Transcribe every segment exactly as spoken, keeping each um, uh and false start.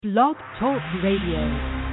Blog Talk Radio.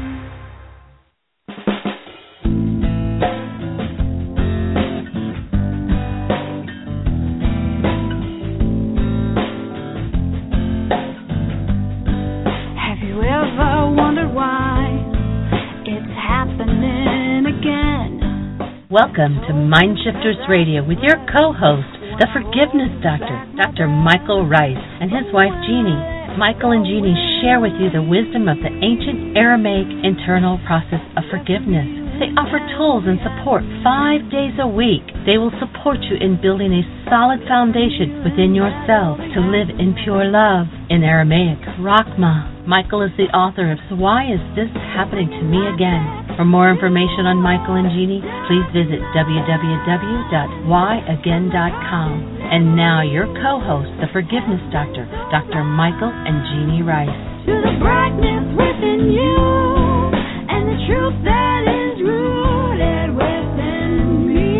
Welcome to Mindshifters Radio with your co-host, the Forgiveness Doctor, Doctor Michael Ryce, and his wife Jeannie. Michael and Jeannie share with you the wisdom of the ancient Aramaic internal process of forgiveness. They offer tools and support five days a week. They will support you in building a solid foundation within yourself to live in pure love. In Aramaic, Rachma. Michael is the author of So Why Is This Happening to Me Again? For more information on Michael and Jeannie, please visit w w w dot why again dot com. And now your co-host, the Forgiveness Doctor, Doctor Michael and Jeannie Ryce. To the brightness within you and the truth that is rooted within me.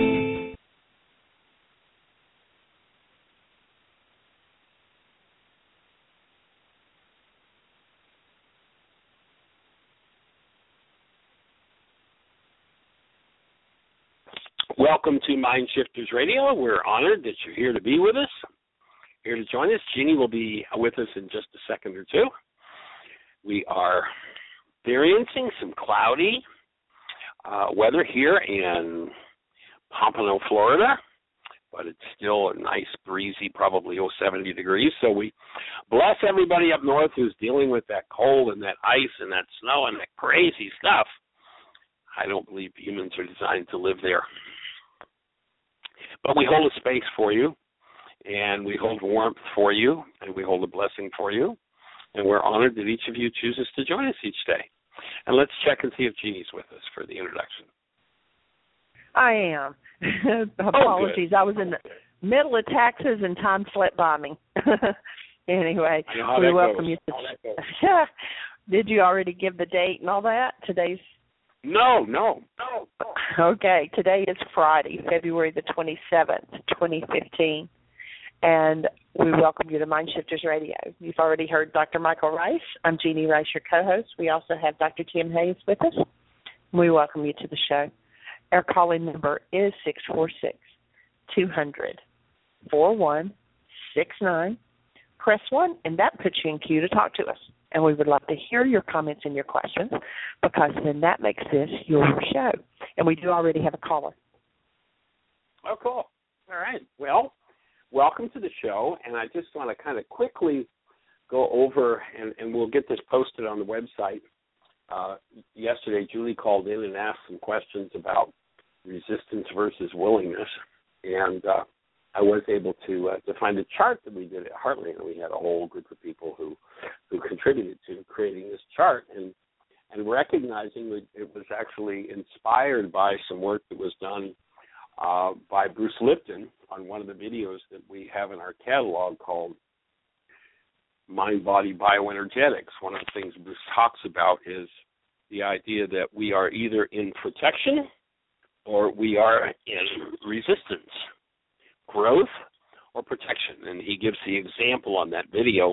Welcome to Mindshifters Radio. We're honored that you're here to be with us, here to join us. Jeannie will be with us in just a second or two. We are experiencing some cloudy uh, weather here in Pompano, Florida, but it's still a nice, breezy, probably oh, seventy degrees. So we bless everybody up north who's dealing with that cold and that ice and that snow and that crazy stuff. I don't believe humans are designed to live there. But we hold a space for you, and we hold warmth for you, and we hold a blessing for you, and we're honored that each of you chooses to join us each day. And let's check and see if Jeannie's with us for the introduction. I am. Apologies. Oh, I was in the middle of taxes and time slipped by me. Anyway, we welcome goes. you. To Did you already give the date and all that? Today's No, no, no. Okay, today is Friday, February the twenty-seventh, twenty fifteen, and we welcome you to Mindshifters Radio. You've already heard Doctor Michael Ryce. I'm Jeannie Ryce, your co-host. We also have Doctor Tim Hayes with us. We welcome you to the show. Our calling number is six four six, two hundred, four one six nine. Press one, and that puts you in queue to talk to us. And we would love to hear your comments and your questions, because then that makes this your show. And we do already have a caller. Oh, cool. All right. Well, welcome to the show. And I just want to kind of quickly go over, and, and we'll get this posted on the website. Uh, yesterday, Julie called in and asked some questions about resistance versus willingness. And uh, I was able to uh, to find a chart that we did at Heartland, and we had a whole group of people who, who contributed to creating this chart, and and recognizing that it was actually inspired by some work that was done uh, by Bruce Lipton on one of the videos that we have in our catalog called Mind Body Bioenergetics. One of the things Bruce talks about is the idea that we are either in protection or we are in resistance. Growth or protection. And he gives the example on that video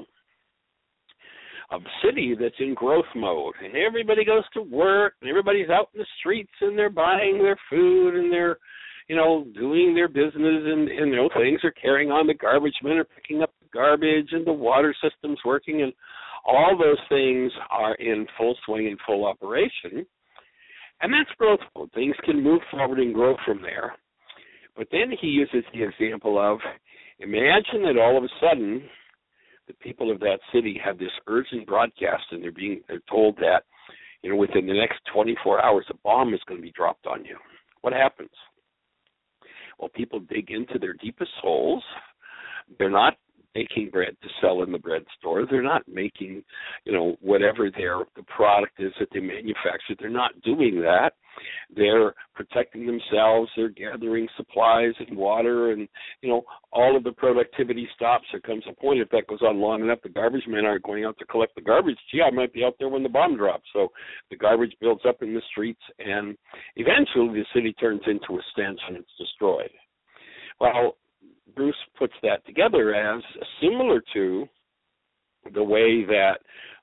of a city that's in growth mode. And everybody goes to work, and everybody's out in the streets, and they're buying their food, and they're, you know, doing their business, and, and you know, things are carrying on. The garbage men are picking up the garbage, and the water system's working, and all those things are in full swing and full operation. And that's growth mode. Things can move forward and grow from there. But then he uses the example of, imagine that all of a sudden the people of that city have this urgent broadcast, and they're being they're told that, you know, within the next twenty-four hours a bomb is going to be dropped on you. What happens? Well, people dig into their deepest souls. They're not making bread to sell in the bread store. They're not making, you know, whatever their the product is that they manufacture. They're not doing that. They're protecting themselves. They're gathering supplies and water, and, you know, all of the productivity stops. There comes a point, if that goes on long enough, the garbage men aren't going out to collect the garbage. Gee, I might be out there when the bomb drops. So the garbage builds up in the streets, and eventually the city turns into a stench and it's destroyed. Well, Bruce puts that together as similar to the way that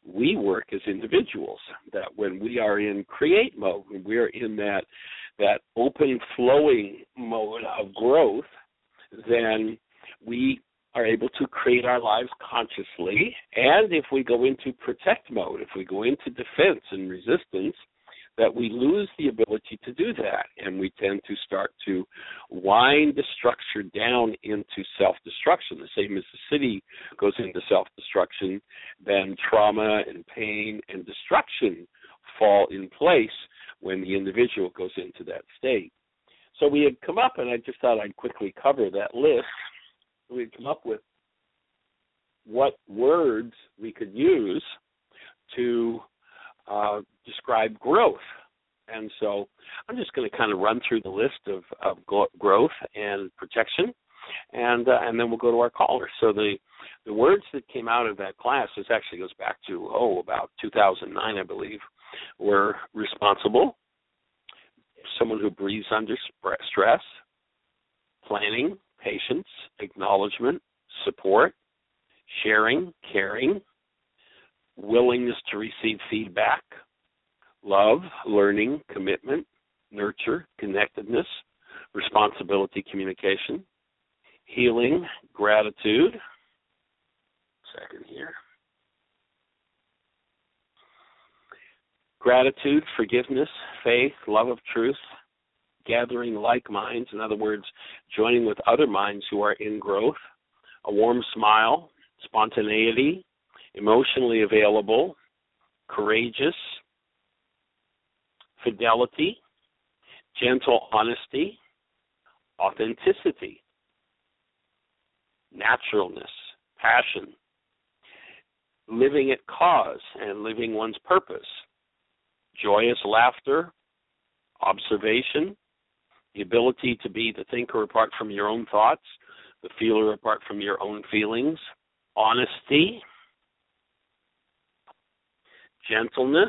we work as individuals, that when we are in create mode, when we are in that that open flowing mode of growth, then we are able to create our lives consciously. And if we go into protect mode, if we go into defense and resistance, that we lose the ability to do that, and we tend to start to wind the structure down into self-destruction. The same as the city goes into self-destruction, then trauma and pain and destruction fall in place when the individual goes into that state. So we had come up, and I just thought I'd quickly cover that list. We had come up with what words we could use to Uh, describe growth. And so I'm just going to kind of run through the list of, of growth and protection, and uh, and then we'll go to our caller. So the, the words that came out of that class, this actually goes back to, oh, about two thousand nine, I believe, were responsible, someone who breathes under stress, planning, patience, acknowledgement, support, sharing, caring, willingness to receive feedback, love, learning, commitment, nurture, connectedness, responsibility, communication, healing, gratitude. Second here. Gratitude, forgiveness, faith, love of truth, gathering like minds, in other words, joining with other minds who are in growth, a warm smile, spontaneity, emotionally available, courageous, fidelity, gentle honesty, authenticity, naturalness, passion, living at cause and living one's purpose, joyous laughter, observation, the ability to be the thinker apart from your own thoughts, the feeler apart from your own feelings, honesty, gentleness,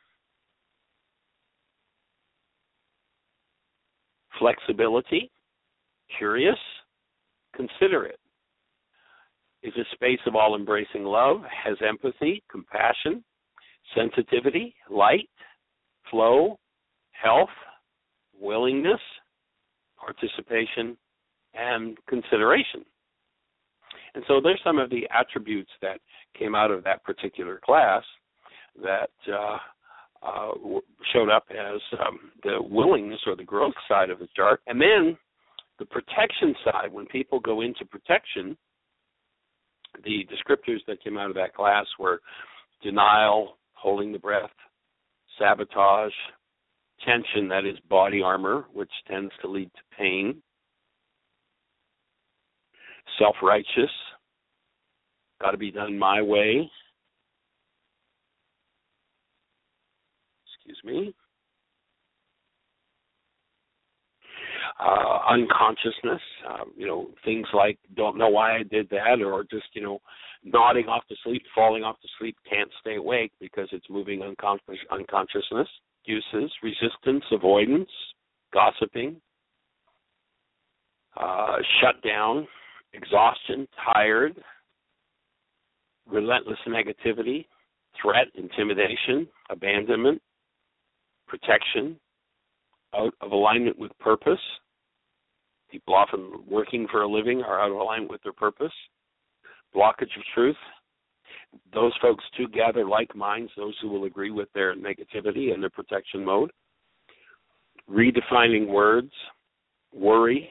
flexibility, curious, considerate, is a space of all-embracing love, has empathy, compassion, sensitivity, light, flow, health, willingness, participation, and consideration. And so there's some of the attributes that came out of that particular class that uh, uh, showed up as um, the willingness or the growth side of the chart. And then the protection side, when people go into protection, the descriptors that came out of that class were denial, holding the breath, sabotage, tension, that is body armor, which tends to lead to pain, self-righteous, got to be done my way, excuse me, uh, unconsciousness, uh, you know, things like don't know why I did that, or just, you know, nodding off to sleep, falling off to sleep, can't stay awake because it's moving unconscious, unconsciousness, uses, resistance, avoidance, gossiping, uh, shutdown, exhaustion, tired, relentless negativity, threat, intimidation, abandonment, protection, out of alignment with purpose. People often working for a living are out of alignment with their purpose. Blockage of truth. Those folks too gather like minds, those who will agree with their negativity and their protection mode. Redefining words, worry,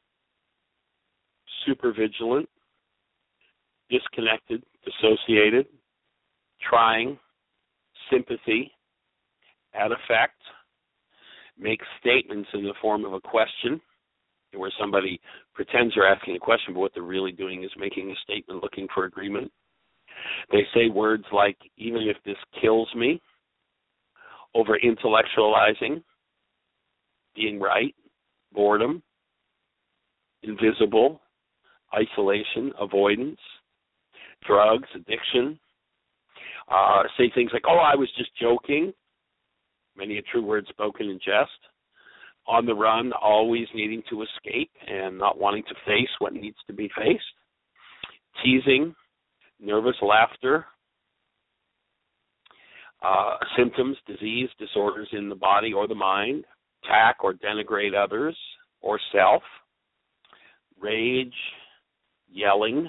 super vigilant, disconnected, dissociated, trying, sympathy, add effect, make statements in the form of a question, where somebody pretends they're asking a question, but what they're really doing is making a statement looking for agreement. They say words like, even if this kills me, over-intellectualizing, being right, boredom, invisible, isolation, avoidance, drugs, addiction. Uh, say things like, oh, I was just joking. Many a true word spoken in jest. On the run, always needing to escape and not wanting to face what needs to be faced. Teasing, nervous laughter, uh, symptoms, disease, disorders in the body or the mind, attack or denigrate others or self, rage, yelling,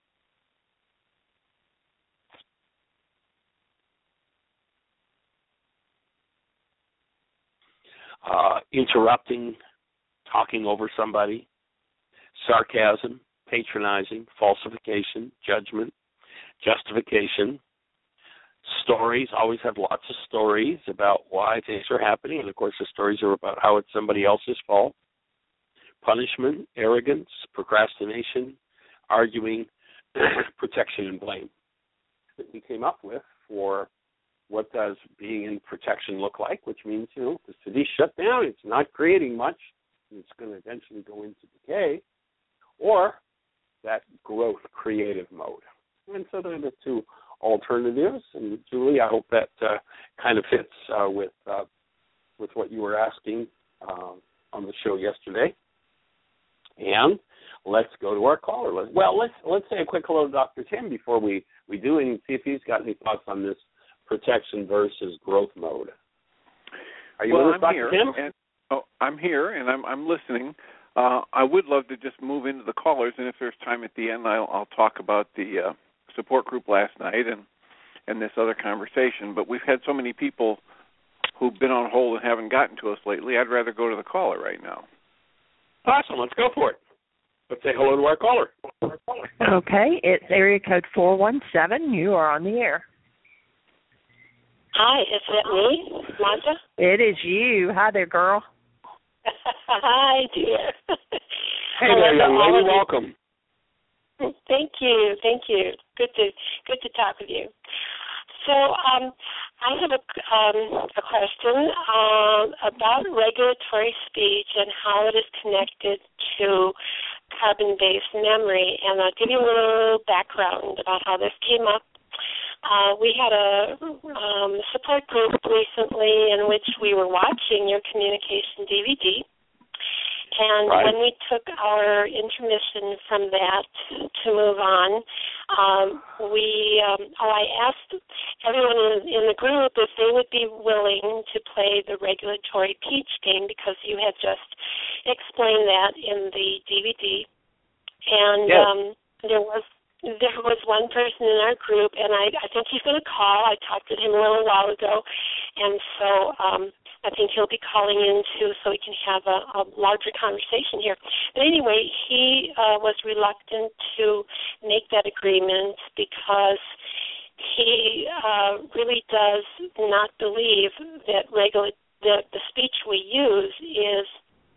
uh, interrupting, talking over somebody, sarcasm, patronizing, falsification, judgment, justification, stories, always have lots of stories about why things are happening, and of course the stories are about how it's somebody else's fault, punishment, arrogance, procrastination, arguing, protection, and blame. That we came up with for what does being in protection look like, which means, you know, the city's shut down, it's not creating much, it's going to eventually go into decay, or that growth creative mode. And so they're the two alternatives. And Julie, I hope that uh, kind of fits uh, with uh, with what you were asking uh, on the show yesterday. And let's go to our caller. Well, let's let's say a quick hello to Doctor Tim before we, we do and see if he's got any thoughts on this protection versus growth mode. Are you well, with us, I'm Doctor here, Tim? and, oh, I'm here, and I'm I'm listening. Uh, I would love to just move into the callers, and if there's time at the end, I'll, I'll talk about the uh, support group last night and, and this other conversation. But we've had so many people who've been on hold and haven't gotten to us lately. I'd rather go to the caller right now. Awesome. Let's go for it. Let's say hello to our caller. Okay, it's area code four one seven. You are on the air. Hi, is that me, Martha? It is you. Hi there, girl. Hi, dear. Hey there, young lady. Welcome. Thank you. Thank you. Good to good to talk with you. So, um, I have a um, a question um, about regulatory speech and how it is connected to carbon-based memory, and I'll give you a little background about how this came up. Uh, we had a um, support group recently in which we were watching your communication D V D, and right. when we took our intermission from that to move on, um, we um, oh, I asked everyone in, in the group if they would be willing to play the regulatory peach game because you had just explained that in the D V D, and yes. um, there was. There was one person in our group, and I, I think he's going to call. I talked to him a little while ago, and so um, I think he'll be calling in, too, so we can have a, a larger conversation here. But anyway, he uh, was reluctant to make that agreement because he uh, really does not believe that regula- the, the speech we use is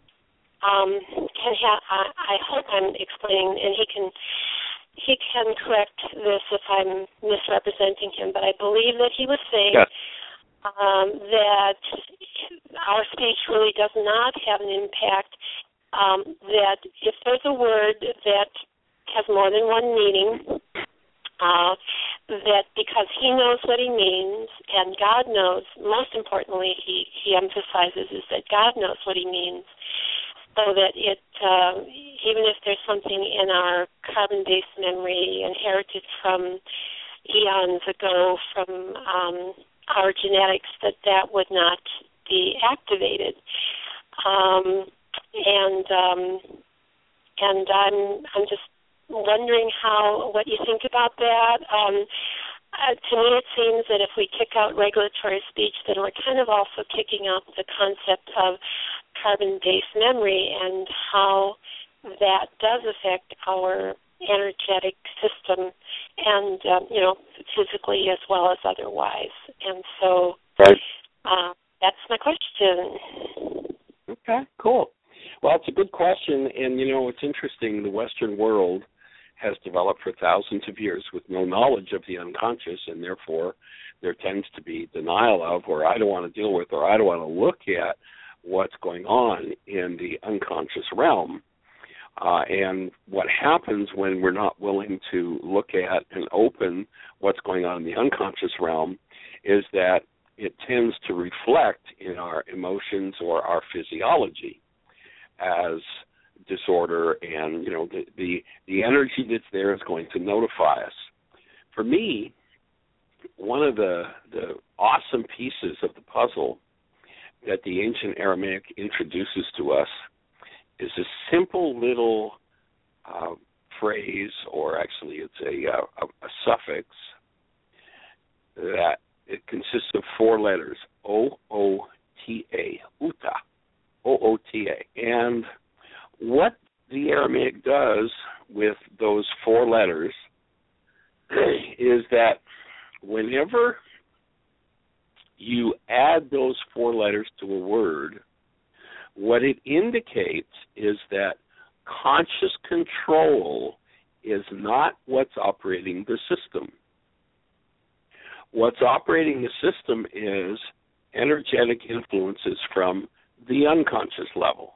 um, can have. I, I hope I'm explaining, and he can. He can correct this if I'm misrepresenting him, but I believe that he was saying yes. um, that our speech really does not have an impact, um, that if there's a word that has more than one meaning, uh, that because he knows what he means and God knows, most importantly, he, he emphasizes is that God knows what he means, so that it, uh, even if there's something in our carbon-based memory inherited from eons ago from um, our genetics, that that would not be activated. Um, and um, and I'm I'm just wondering how what you think about that. Um, uh, to me, it seems that if we kick out regulatory speech, then we're kind of also kicking out the concept of carbon-based memory and how that does affect our energetic system and, um, you know, physically as well as otherwise. And so right. uh, that's my question. Okay, cool. Well, it's a good question, and, you know, it's interesting. The Western world has developed for thousands of years with no knowledge of the unconscious, and therefore there tends to be denial of, or I don't want to deal with, or I don't want to look at what's going on in the unconscious realm. Uh, and what happens when we're not willing to look at and open what's going on in the unconscious realm is that it tends to reflect in our emotions or our physiology as disorder, and you know the, the the energy that's there is going to notify us. For me, one of the the awesome pieces of the puzzle that the ancient Aramaic introduces to us is a simple little uh, phrase, or actually it's a, uh, a, a suffix, that it consists of four letters, O O T A, uta, O O T A. And what the Aramaic does with those four letters is that whenever you add those four letters to a word, what it indicates is that conscious control is not what's operating the system. What's operating the system is energetic influences from the unconscious level.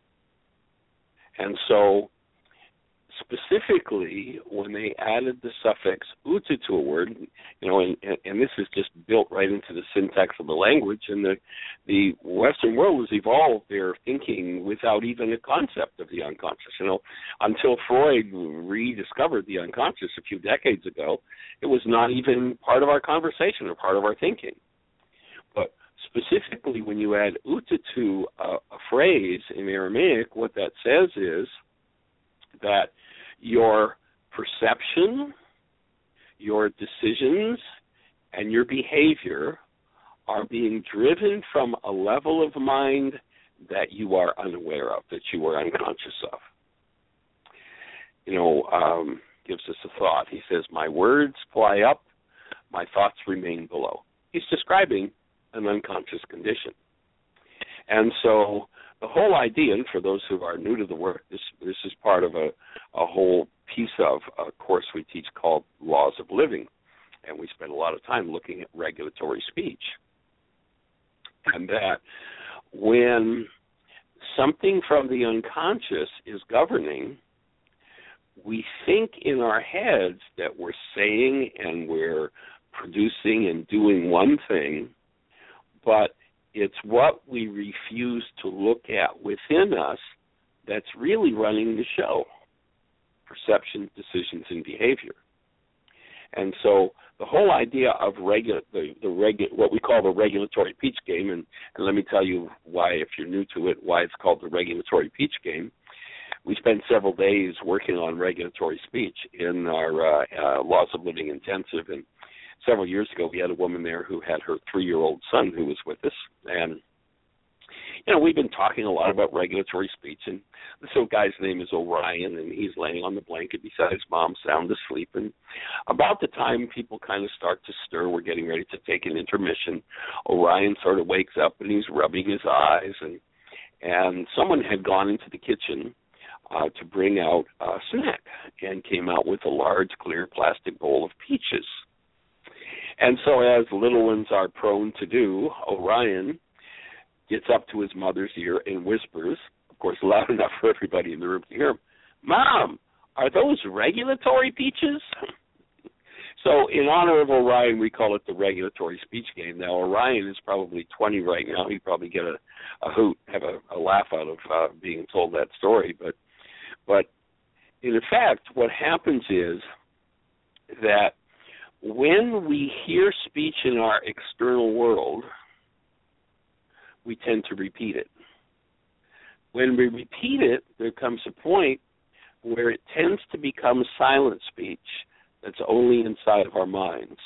And so, specifically, when they added the suffix uta to a word, you know, and, and this is just built right into the syntax of the language, and the the Western world has evolved their thinking without even a concept of the unconscious. You know, until Freud rediscovered the unconscious a few decades ago, it was not even part of our conversation or part of our thinking. But specifically, when you add uta to a, a phrase in Aramaic, what that says is that your perception, your decisions, and your behavior are being driven from a level of mind that you are unaware of, that you are unconscious of. You know, um, gives us a thought. He says, my words fly up, my thoughts remain below. He's describing an unconscious condition. And so the whole idea, and for those who are new to the work, this this is part of a, a whole piece of a course we teach called Laws of Living, and we spend a lot of time looking at regulatory speech. And that when something from the unconscious is governing, we think in our heads that we're saying and we're producing and doing one thing, but it's what we refuse to look at within us that's really running the show: perception, decisions, and behavior. And so the whole idea of regu- the, the regu- what we call the regulatory peach game, and, and let me tell you why, if you're new to it, why it's called the regulatory peach game. We spent several days working on regulatory speech in our uh, uh, Laws of Living Intensive, and several years ago, we had a woman there who had her three-year-old son who was with us, and, you know, we've been talking a lot about regulatory speech, and this little guy's name is Orion, and he's laying on the blanket beside his mom, sound asleep, and about the time people kind of start to stir, we're getting ready to take an intermission, Orion sort of wakes up, and he's rubbing his eyes, and, and someone had gone into the kitchen uh, to bring out a snack, and came out with a large, clear plastic bowl of peaches. And so, as little ones are prone to do, Orion gets up to his mother's ear and whispers, of course loud enough for everybody in the room to hear him, "Mom, are those regulatory peaches?" So in honor of Orion, we call it the regulatory speech game. Now, Orion is probably twenty right now. He'd probably get a, a hoot, have a, a laugh out of uh, being told that story. But, but in effect, what happens is that when we hear speech in our external world, we tend to repeat it. When we repeat it, there comes a point where it tends to become silent speech that's only inside of our minds.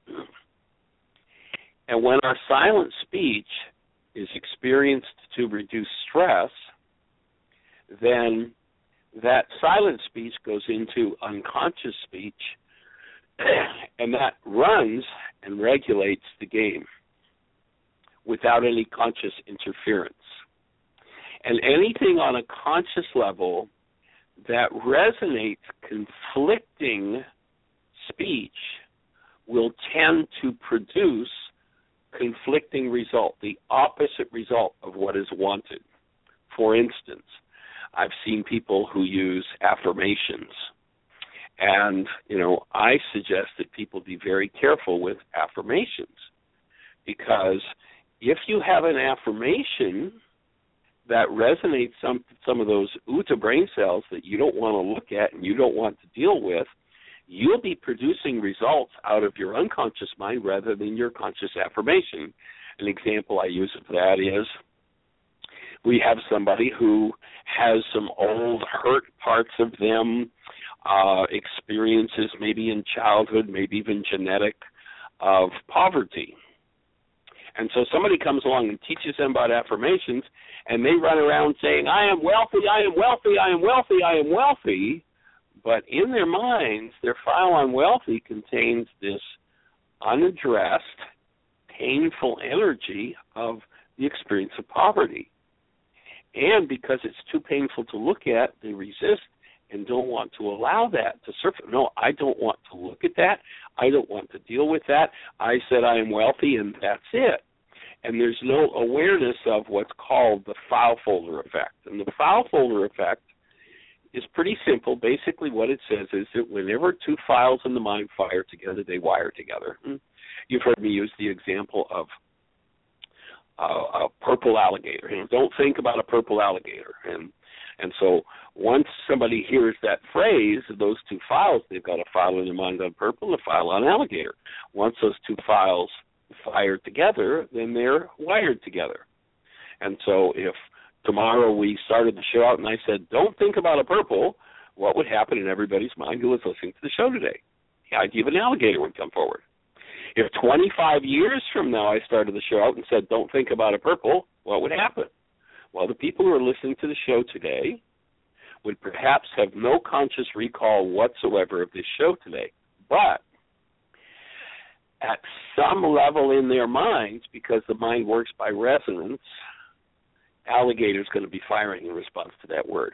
And when our silent speech is experienced to reduce stress, then that silent speech goes into unconscious speech, and that runs and regulates the game without any conscious interference. And anything on a conscious level that resonates conflicting speech will tend to produce conflicting result, the opposite result of what is wanted. For instance, I've seen people who use affirmations. And, you know, I suggest that people be very careful with affirmations, because if you have an affirmation that resonates some some of those Uta brain cells that you don't want to look at and you don't want to deal with, you'll be producing results out of your unconscious mind rather than your conscious affirmation. An example I use of that is we have somebody who has some old hurt parts of them, uh, experiences maybe in childhood, maybe even genetic, of poverty. And so somebody comes along and teaches them about affirmations, and they run around saying, I am wealthy, I am wealthy, I am wealthy, I am wealthy. But in their minds, their file on wealthy contains this unaddressed, painful energy of the experience of poverty. And because it's too painful to look at, they resist and don't want to allow that to surface. No, I don't want to look at that. I don't want to deal with that. I said I am wealthy, and that's it. And there's no awareness of what's called the file folder effect. And the file folder effect is pretty simple. Basically what it says is that whenever two files in the mind fire together, they wire together. You've heard me use the example of uh, a purple alligator. You know, don't think about a purple alligator. And and so once somebody hears that phrase, those two files, they've got a file in their mind on purple and a file on alligator. Once those two files fire together, then they're wired together. And so if tomorrow we started the show out and I said, don't think about a purple, what would happen in everybody's mind who was listening to the show today? The idea of an alligator would come forward. If twenty-five years from now I started the show out and said, don't think about a purple, what would happen? Well, the people who are listening to the show today would perhaps have no conscious recall whatsoever of this show today. But at some level in their minds, because the mind works by resonance, alligator is going to be firing in response to that word.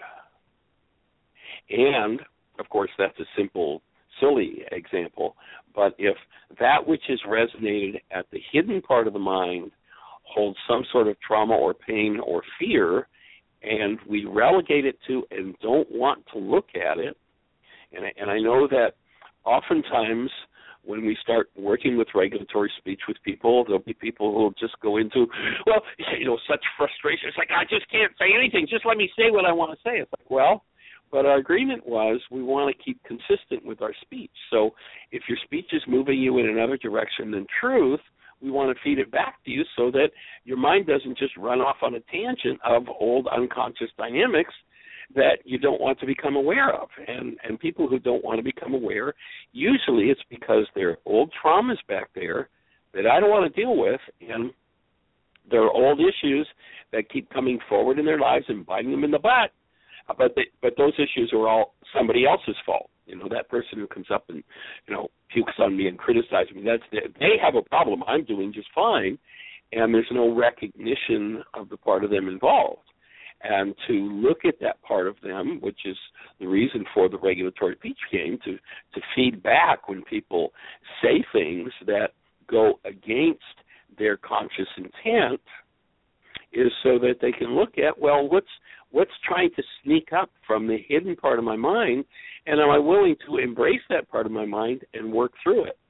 And, of course, that's a simple, silly example. But if that which is resonated at the hidden part of the mind holds some sort of trauma or pain or fear, and we relegate it to and don't want to look at it, and, and I know that oftentimes when we start working with regulatory speech with people, there'll be people who will just go into, well, you know, such frustration. It's like, I just can't say anything. Just let me say what I want to say. It's like, well, but our agreement was we want to keep consistent with our speech. So if your speech is moving you in another direction than truth, we want to feed it back to you so that your mind doesn't just run off on a tangent of old unconscious dynamics that you don't want to become aware of. And and people who don't want to become aware, usually it's because there are old traumas back there that I don't want to deal with, and there are old issues that keep coming forward in their lives and biting them in the butt. But they, but those issues are all somebody else's fault. You know, that person who comes up and, you know, pukes on me and criticizes me, that's they have a problem. I'm doing just fine, and there's no recognition of the part of them involved. And to look at that part of them, which is the reason for the regulatory speech game, to, to feed back when people say things that go against their conscious intent, is so that they can look at, well, what's what's trying to sneak up from the hidden part of my mind, and am I willing to embrace that part of my mind and work through it?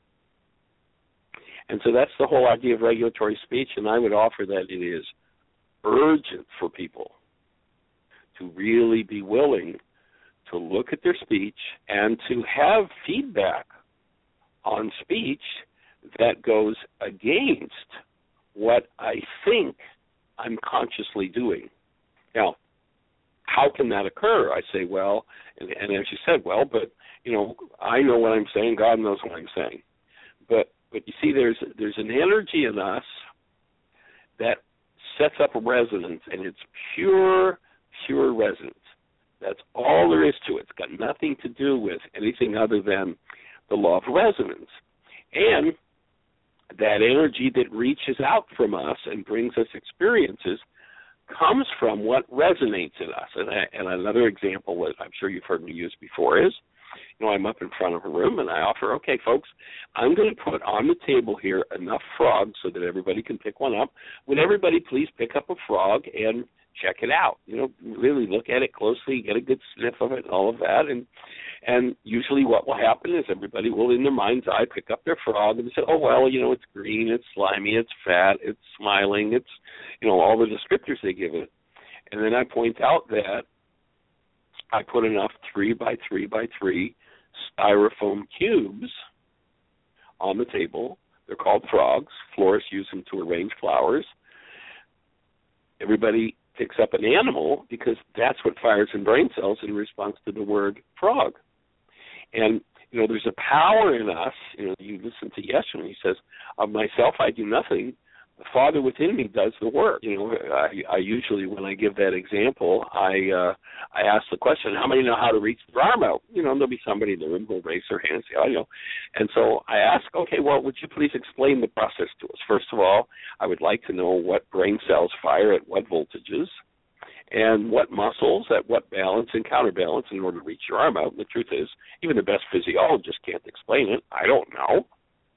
And so that's the whole idea of regulatory speech, and I would offer that it is urgent for people to really be willing to look at their speech and to have feedback on speech that goes against what I think I'm consciously doing. Now, how can that occur? I say, well, and, and as you said, well, but, you know, I know what I'm saying, God knows what I'm saying. But but you see, there's there's an energy in us that sets up a resonance, and it's pure, pure resonance. That's all there is to it. It's got nothing to do with anything other than the law of resonance. And that energy that reaches out from us and brings us experiences comes from what resonates in us. And, I, and another example that I'm sure you've heard me use before is, you know, I'm up in front of a room and I offer, okay, folks, I'm going to put on the table here enough frogs so that everybody can pick one up. Would everybody please pick up a frog and check it out? You know, really look at it closely, get a good sniff of it and all of that. And and usually what will happen is everybody will, in their mind's eye, pick up their frog and say, oh, well, you know, it's green, it's slimy, it's fat, it's smiling, it's, you know, all the descriptors they give it. And then I point out that I put enough three by three by three styrofoam cubes on the table. They're called frogs. Florists use them to arrange flowers. Everybody picks up an animal because that's what fires in brain cells in response to the word frog. And, you know, there's a power in us. You know, you listen to Yeshua, and he says, of myself I do nothing. The Father within me does the work. You know, I, I usually, when I give that example, I uh, I ask the question, how many know how to reach the arm out? You know, and there'll be somebody in the room who'll raise their hand and say, oh, you know. And so I ask, okay, well, would you please explain the process to us? First of all, I would like to know what brain cells fire at what voltages and what muscles at what balance and counterbalance in order to reach your arm out. And the truth is, even the best physiologist can't explain it. I don't know.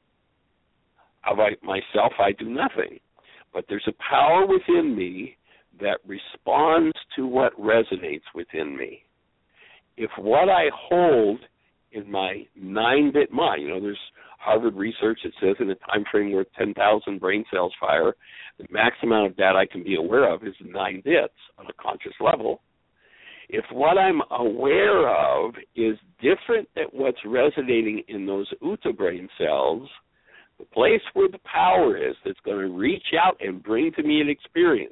Of I, myself, I do nothing. But there's a power within me that responds to what resonates within me. If what I hold in my nine-bit mind, you know, there's Harvard research that says in a time frame where ten thousand brain cells fire, the max amount of data I can be aware of is nine bits on a conscious level. If what I'm aware of is different than what's resonating in those Uta brain cells, the place where the power is that's going to reach out and bring to me an experience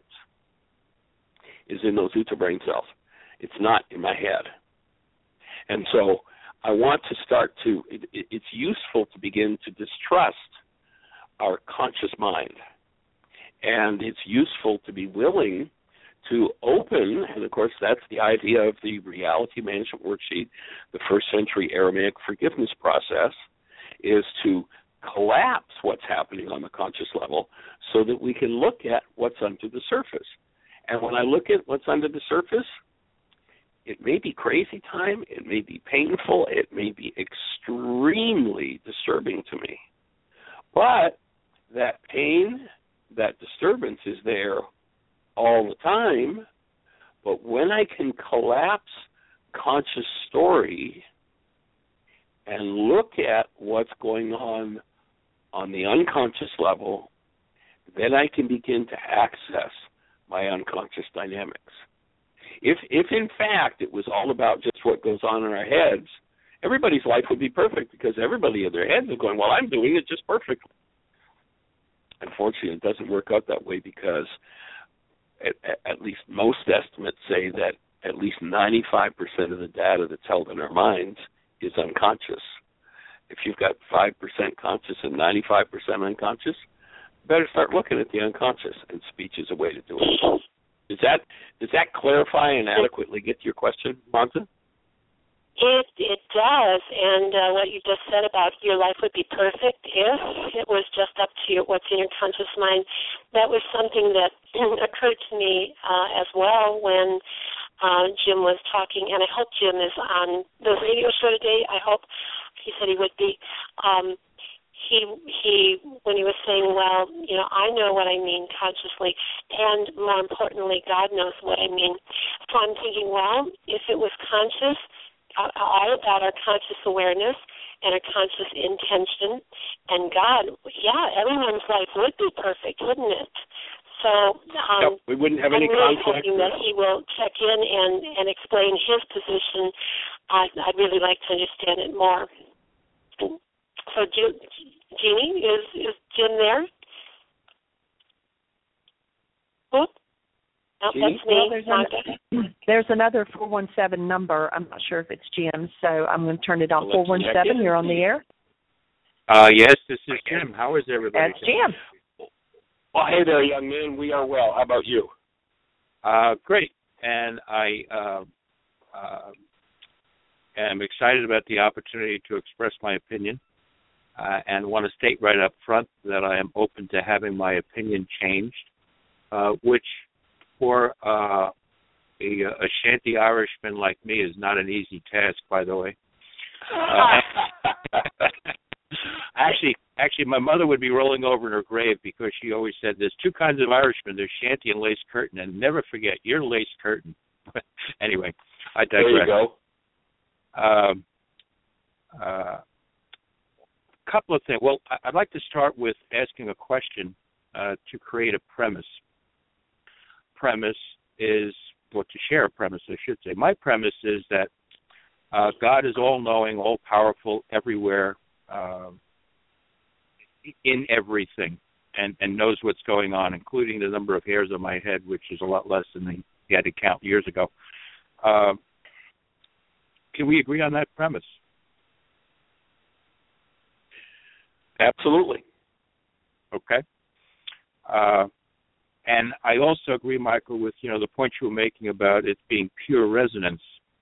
is in those Uta brain cells. It's not in my head. And so I want to start to, it, it, it's useful to begin to distrust our conscious mind. And it's useful to be willing to open, and of course that's the idea of the reality management worksheet, the first century Aramaic forgiveness process, is to collapse what's happening on the conscious level so that we can look at what's under the surface. And when I look at what's under the surface, it may be crazy time, it may be painful, it may be extremely disturbing to me. But that pain, that disturbance is there all the time. But when I can collapse conscious story and look at what's going on on the unconscious level, then I can begin to access my unconscious dynamics. If, if in fact it was all about just what goes on in our heads, everybody's life would be perfect because everybody in their heads is going, well, I'm doing it just perfectly. Unfortunately, it doesn't work out that way because at, at least most estimates say that at least ninety-five percent of the data that's held in our minds is unconscious. If you've got five percent conscious and ninety-five percent unconscious, you better start looking at the unconscious, and speech is a way to do it. Does that does that clarify and adequately get to your question, Monza? It it does, and uh, what you just said about your life would be perfect if it was just up to you, what's in your conscious mind. That was something that occurred to me uh, as well when uh, Jim was talking, and I hope Jim is on the radio show today. I hope he said he would be. Um, he he when he was saying, well, you know, I know what I mean consciously, and more importantly, God knows what I mean. So I'm thinking, well, if it was conscious, all about our conscious awareness and our conscious intention and God, yeah, everyone's life would be perfect, wouldn't it? So um, yep, we wouldn't have any I'm really conflict. hoping that he will check in and, and explain his position. I, I'd really like to understand it more. So, Jeannie, is, is Jim there? Whoop. Oh, that's me. Well, there's, an, there's another four one seven number. I'm not sure if it's Jim, so I'm going to turn it on. Well, four one seven, you're on the air. Uh, yes, this is Jim. How is everybody? That's Jim. Well, hey there, young man. We are well. How about you? Uh, great. And I uh, uh, am excited about the opportunity to express my opinion uh, and want to state right up front that I am open to having my opinion changed, uh, which for uh, a, a Shanty Irishman like me is not an easy task, by the way. Uh, actually, actually, my mother would be rolling over in her grave because she always said there's two kinds of Irishmen. There's Shanty and lace curtain, and never forget, you're lace curtain. Anyway, I digress. There you go. Um, uh, couple of things. Well, I'd like to start with asking a question uh, to create a premise. Premise is, well, to share a premise, I should say. My premise is that Uh, God is all-knowing, all-powerful, everywhere, uh, in everything, and, and knows what's going on, including the number of hairs on my head, which is a lot less than he had to count years ago. Uh, can we agree on that premise? Absolutely. Okay. Uh, and I also agree, Michael, with, you know, the point you were making about it being pure resonance.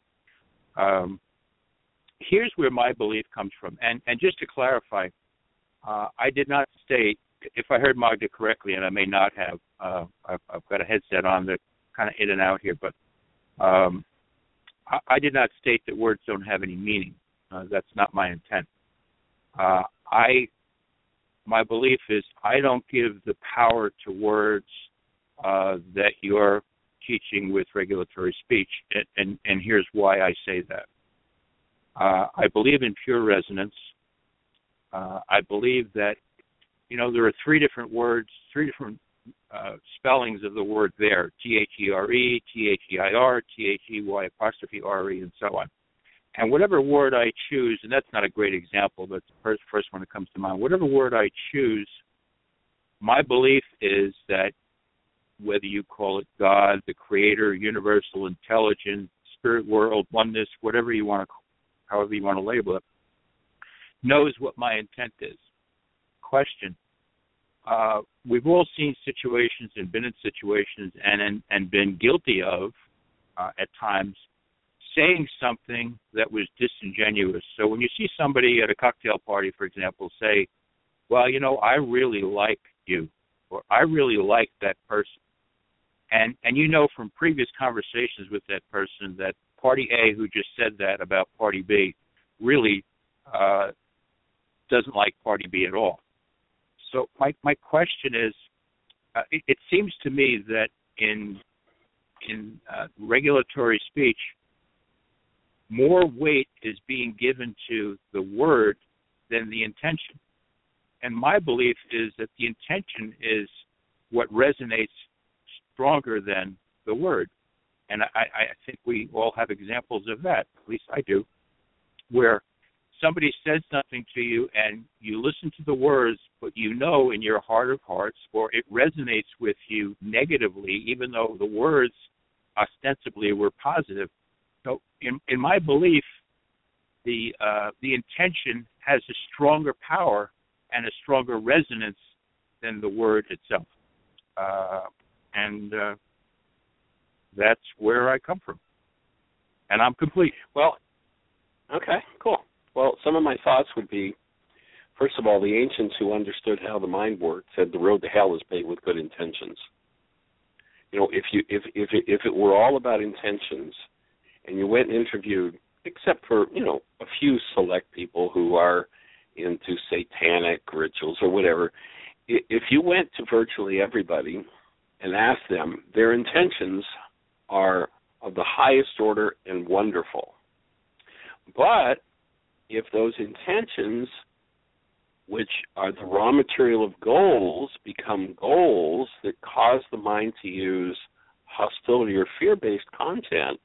Um, here's where my belief comes from. And, and just to clarify, uh, I did not state, if I heard Magda correctly, and I may not have, uh, I've, I've got a headset on that kind of in and out here, but um, I, I did not state that words don't have any meaning. Uh, that's not my intent. Uh, I, my belief is I don't give the power to words uh, that you're teaching with regulatory speech, and, and, and here's why I say that. Uh, I believe in pure resonance. Uh, I believe that, you know, there are three different words, three different uh, spellings of the word there, T H E R E, T H E I R, T H E Y apostrophe R E, and so on. And whatever word I choose, and that's not a great example, but the first, first one that comes to mind, whatever word I choose, my belief is that whether you call it God, the creator, universal intelligence, spirit world, oneness, whatever you want to, however you want to label it, knows what my intent is. Question. Uh, we've all seen situations and been in situations and and, and been guilty of, uh, at times, saying something that was disingenuous. So when you see somebody at a cocktail party, for example, say, well, you know, I really like you, or I really like that person. And and you know from previous conversations with that person that party A, who just said that about party B, really uh, doesn't like party B at all. So my, my question is, uh, it, it seems to me that in, in uh, regulatory speech, more weight is being given to the word than the intention. And my belief is that the intention is what resonates stronger than the word. And I, I think we all have examples of that, at least I do, where somebody says something to you and you listen to the words, but you know in your heart of hearts, or it resonates with you negatively, even though the words ostensibly were positive. So in, in my belief, the uh, the intention has a stronger power and a stronger resonance than the word itself. Uh, and uh, that's where I come from. And I'm complete. Well, okay, cool. Well, some of my thoughts would be, first of all, the ancients who understood how the mind worked said the road to hell is paved with good intentions. You know, if you if if it, if it were all about intentions, and you went and interviewed, except for, you know, a few select people who are into satanic rituals or whatever, if you went to virtually everybody and asked them, their intentions are of the highest order and wonderful. But if those intentions, which are the raw material of goals, become goals that cause the mind to use hostility or fear-based content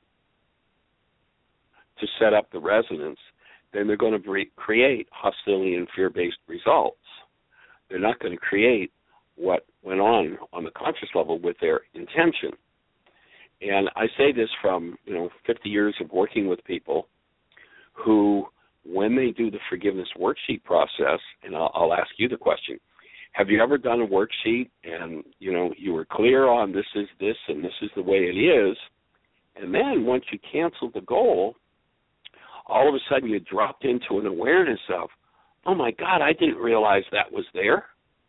to set up the resonance, then they're going to create hostility and fear-based results. They're not going to create what went on on the conscious level with their intention. And I say this from, you know, fifty years of working with people who, when they do the forgiveness worksheet process, and I'll, I'll ask you the question, have you ever done a worksheet and, you know, you were clear on this is this and this is the way it is, and then once you cancel the goal, all of a sudden you dropped into an awareness of, oh, my God, I didn't realize that was there.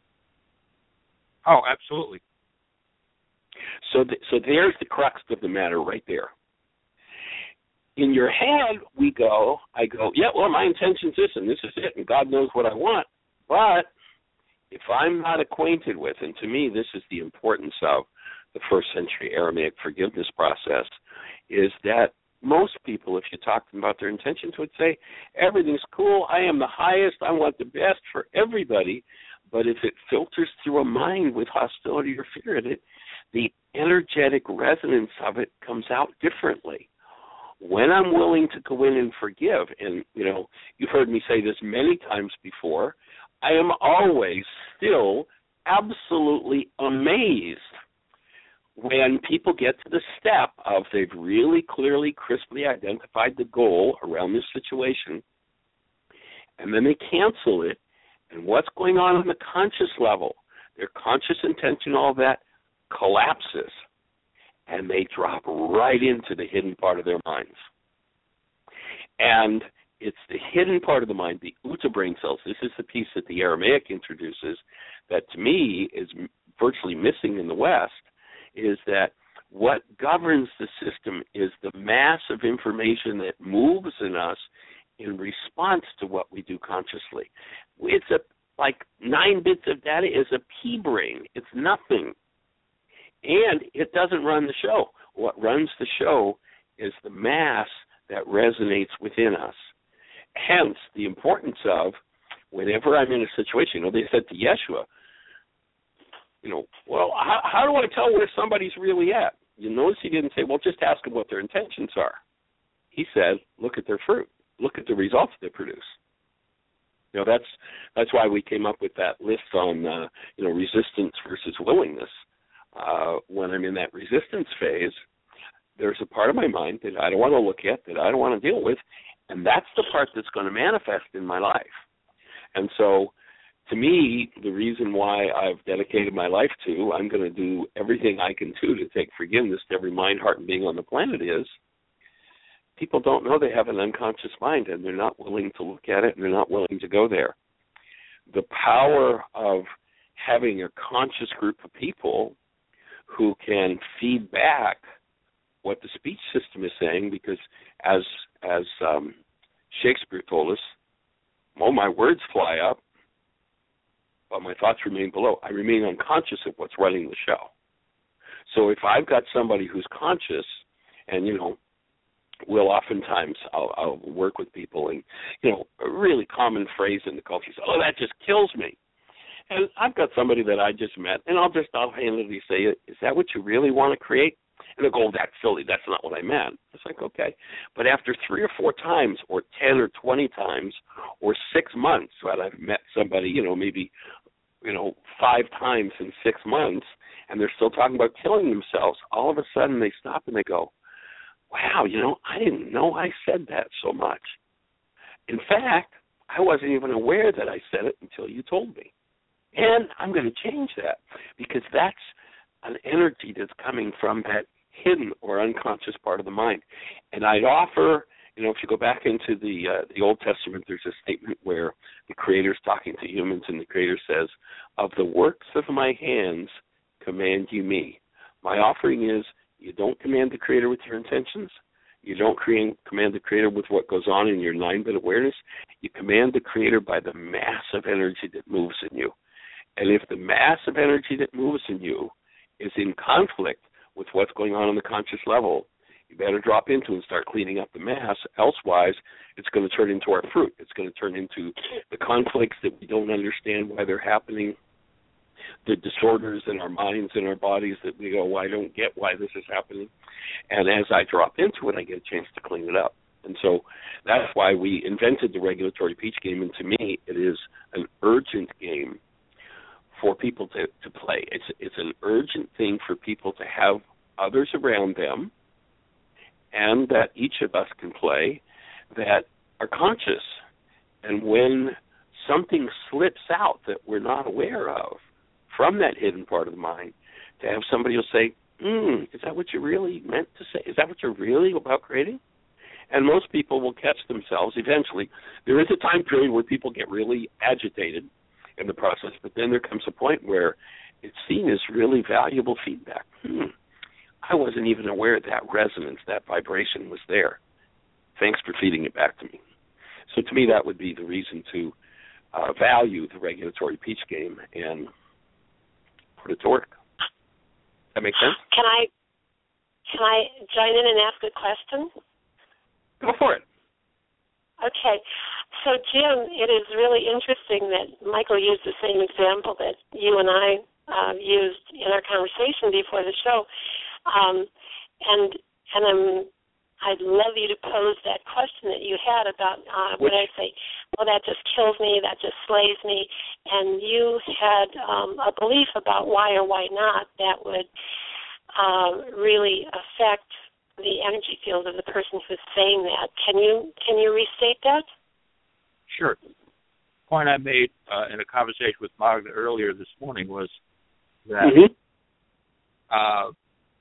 Oh, absolutely. So th- so there's the crux of the matter right there. In your head, we go, I go, yeah, well, my intention's this, and this is it, and God knows what I want. But if I'm not acquainted with, and to me this is the importance of the first century Aramaic forgiveness process, is that most people, if you talk to them about their intentions, would say, everything's cool, I am the highest, I want the best for everybody. But if it filters through a mind with hostility or fear in it, the energetic resonance of it comes out differently. when I'm willing to go in and forgive, and, you know, you've heard me say this many times before, I am always still absolutely amazed when people get to the step of they've really clearly, crisply identified the goal around this situation, and then they cancel it, and what's going on on the conscious level, their conscious intention, all that, collapses, and they drop right into the hidden part of their minds. And it's the hidden part of the mind, the Uta brain cells. This is the piece that the Aramaic introduces that to me is virtually missing in the West, is that what governs the system is the mass of information that moves in us in response to what we do consciously. It's a like nine bits of data is a pea brain. It's nothing. And it doesn't run the show. What runs the show is the mass that resonates within us. Hence, the importance of whenever I'm in a situation, you know, they said to Yeshua, you know, well, how, how do I tell where somebody's really at? You notice he didn't say, well, just ask them what their intentions are. He said, look at their fruit. Look at the results they produce. You know, that's that's why we came up with that list on, uh, you know, resistance versus willingness. Uh, when I'm in that resistance phase, there's a part of my mind that I don't want to look at, that I don't want to deal with, and that's the part that's going to manifest in my life. And so, to me, the reason why I've dedicated my life to, I'm going to do everything I can do to take forgiveness to every mind, heart, and being on the planet is, people don't know they have an unconscious mind, and they're not willing to look at it, and they're not willing to go there. The power of having a conscious group of people who can feed back what the speech system is saying, because as as um, Shakespeare told us, well, my words fly up, but my thoughts remain below. I remain unconscious of what's running the show. So if I've got somebody who's conscious, and, you know, will oftentimes I'll, I'll work with people, and, you know, a really common phrase in the culture is, oh, that just kills me. And I've got somebody that I just met, and I'll just offhandedly say, is that what you really want to create? And they'll go, oh, that's silly. That's not what I meant. It's like, okay. But after three or four times or ten or twenty times or six months that I've met somebody, you know, maybe, you know, five times in six months, and they're still talking about killing themselves, all of a sudden they stop and they go, wow, you know, I didn't know I said that so much. In fact, I wasn't even aware that I said it until you told me. And I'm going to change that, because that's an energy that's coming from that hidden or unconscious part of the mind. And I'd offer, you know, if you go back into the uh, the Old Testament, there's a statement where the Creator's talking to humans, and the Creator says, of the works of my hands command you me. My offering is, you don't command the Creator with your intentions. You don't create, command the Creator with what goes on in your nine-bit awareness. You command the Creator by the mass of energy that moves in you. And if the mass of energy that moves in you is in conflict with what's going on on the conscious level, you better drop into and start cleaning up the mass. Elsewise, it's going to turn into our fruit. It's going to turn into the conflicts that we don't understand why they're happening, the disorders in our minds and our bodies that we go, well, I don't get why this is happening. And as I drop into it, I get a chance to clean it up. And so that's why we invented the regulatory peach game, and to me, it is an urgent game for people to, to play. It's it's an urgent thing for people to have others around them, and that each of us can play, that are conscious. And when something slips out that we're not aware of from that hidden part of the mind, to have somebody who'll say, mm, is that what you really meant to say? Is that what you're really about creating? And most people will catch themselves eventually. There is a time period where people get really agitated in the process, but then there comes a point where it's seen as really valuable feedback. Hmm, I wasn't even aware that resonance, that vibration was there. Thanks for feeding it back to me. So to me, that would be the reason to uh, value the regulatory peach game and put it to work. That make sense? Can I can I join in and ask a question? Go for it. Okay. So, Jim, it is really interesting that Michael used the same example that you and I uh, used in our conversation before the show. Um, and and I'm I'd love you to pose that question that you had about uh, when I say, well, that just kills me, that just slays me, and you had um, a belief about why or why not that would uh, really affect the energy field of the person who's saying that. Can you can you restate that? Sure. The point I made uh, in a conversation with Magda earlier this morning was that mm-hmm. uh,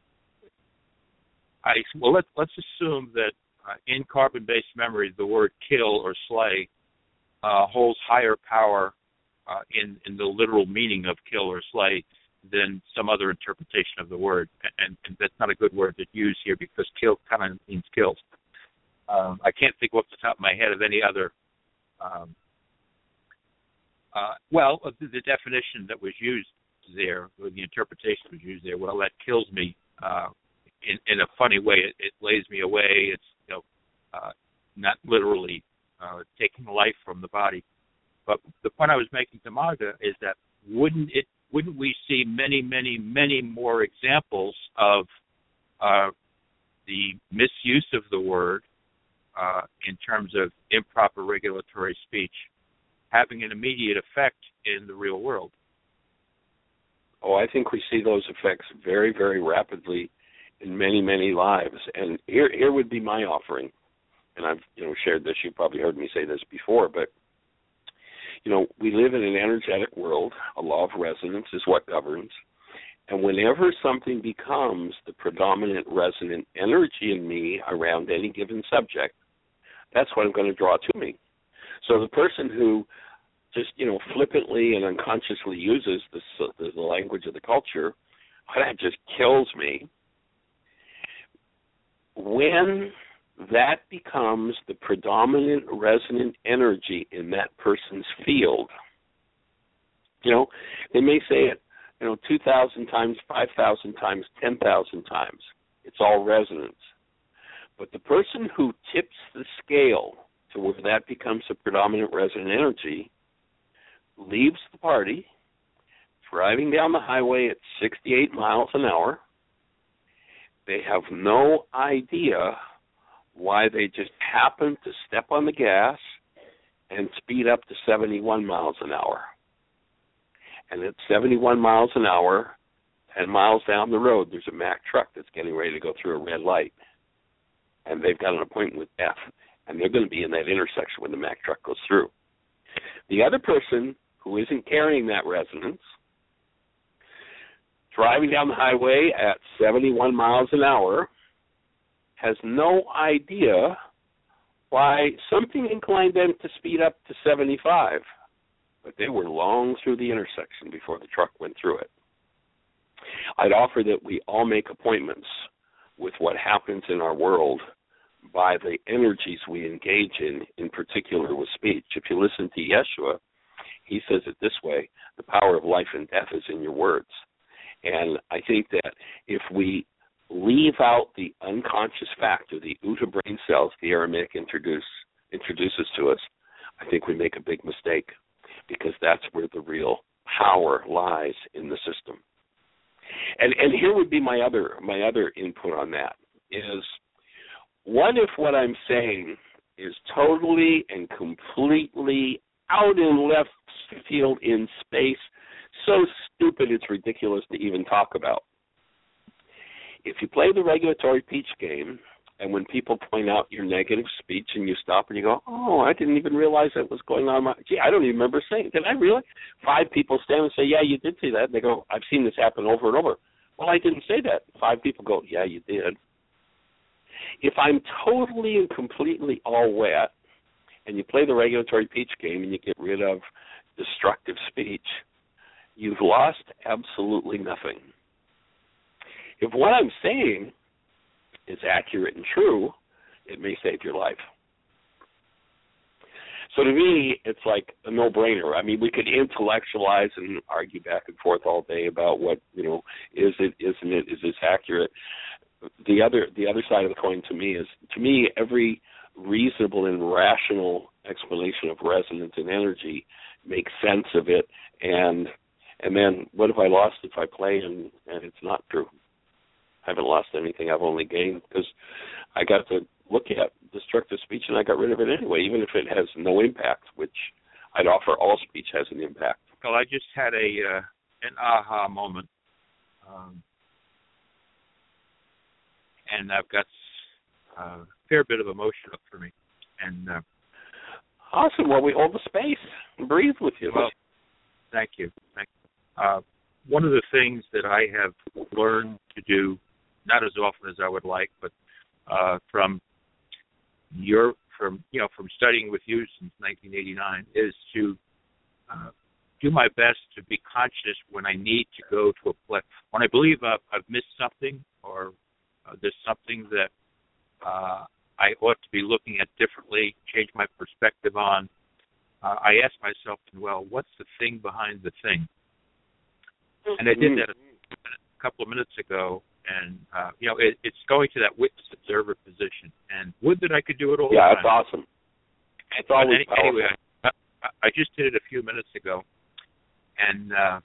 I well let, let's assume that uh, in carbon-based memory the word kill or slay uh, holds higher power uh, in in the literal meaning of kill or slay than some other interpretation of the word, and, and that's not a good word to use here because kill kind of means kills. Um, I can't think off the top of my head of any other. Um, uh, well, the, the definition that was used there, or the interpretation that was used there, well, that kills me. Uh, In, in a funny way, it, it lays me away. It's you know, uh, not literally uh, taking life from the body. But the point I was making to Magda is that wouldn't it? Wouldn't we see many, many, many more examples of uh, the misuse of the word uh, in terms of improper regulatory speech having an immediate effect in the real world? Oh, I think we see those effects very, very rapidly in many, many lives. And here here would be my offering. And I've, you know, shared this. You probably heard me say this before, but, you know, we live in an energetic world. A law of resonance is what governs. And whenever something becomes the predominant resonant energy in me around any given subject, that's what I'm going to draw to me. So the person who just, you know, flippantly and unconsciously uses the, the language of the culture, that just kills me. When that becomes the predominant resonant energy in that person's field, you know, they may say it, you know, two thousand times, five thousand times, ten thousand times. It's all resonance. But the person who tips the scale to where that becomes a predominant resonant energy leaves the party, driving down the highway at sixty-eight miles an hour. They have no idea why they just happened to step on the gas and speed up to seventy-one miles an hour. And at seventy-one miles an hour, ten miles down the road, there's a Mack truck that's getting ready to go through a red light. And they've got an appointment with F, and they're going to be in that intersection when the Mack truck goes through. The other person who isn't carrying that resonance, driving down the highway at seventy-one miles an hour, has no idea why something inclined them to speed up to seventy-five, but they were long through the intersection before the truck went through it. I'd offer that we all make appointments with what happens in our world by the energies we engage in, in particular with speech. If you listen to Yeshua, he says it this way: the power of life and death is in your words. And I think that if we leave out the unconscious factor, the Uta brain cells the Aramaic introduce, introduces to us, I think we make a big mistake, because that's where the real power lies in the system. And and here would be my other my other input on that is, what if what I'm saying is totally and completely out in left field in space, so stupid it's ridiculous to even talk about? If you play the regulatory speech game, and when people point out your negative speech and you stop and you go, oh, I didn't even realize that was going on. Gee, I don't even remember saying it. Did I really? Five people stand and say, yeah, you did say that. And they go, I've seen this happen over and over. Well, I didn't say that. Five people go, yeah, you did. If I'm totally and completely all wet, and you play the regulatory speech game and you get rid of destructive speech, you've lost absolutely nothing. If what I'm saying is accurate and true, it may save your life. So to me, it's like a no-brainer. I mean, we could intellectualize and argue back and forth all day about what, you know, is it, isn't it, is this accurate? The other the other side of the coin to me is, to me, every reasonable and rational explanation of resonance and energy makes sense of it. And and then what have I lost if I play and, and it's not true? I haven't lost anything. I've only gained, because I got to look at destructive speech, and I got rid of it anyway, even if it has no impact, which I'd offer all speech has an impact. Well, I just had a uh, an aha moment, um, and I've got a fair bit of emotion up for me. And uh, awesome. Well, we hold the space and breathe with you. Well, thank you. Thank you. Uh, one of the things that I have learned to do, not as often as I would like, but uh, from your from you know from studying with you since nineteen eighty-nine, is to uh, do my best to be conscious when I need to go to a place, when I believe I've, I've missed something, or uh, there's something that uh, I ought to be looking at differently, change my perspective on. Uh, I ask myself, well, what's the thing behind the thing? And I did that a, a couple of minutes ago, and uh, you know, it, it's going to that witness observer position. And would that I could do it all yeah, the time. Yeah, that's awesome. It's always any, powerful. Anyway, I, I just did it a few minutes ago, and uh,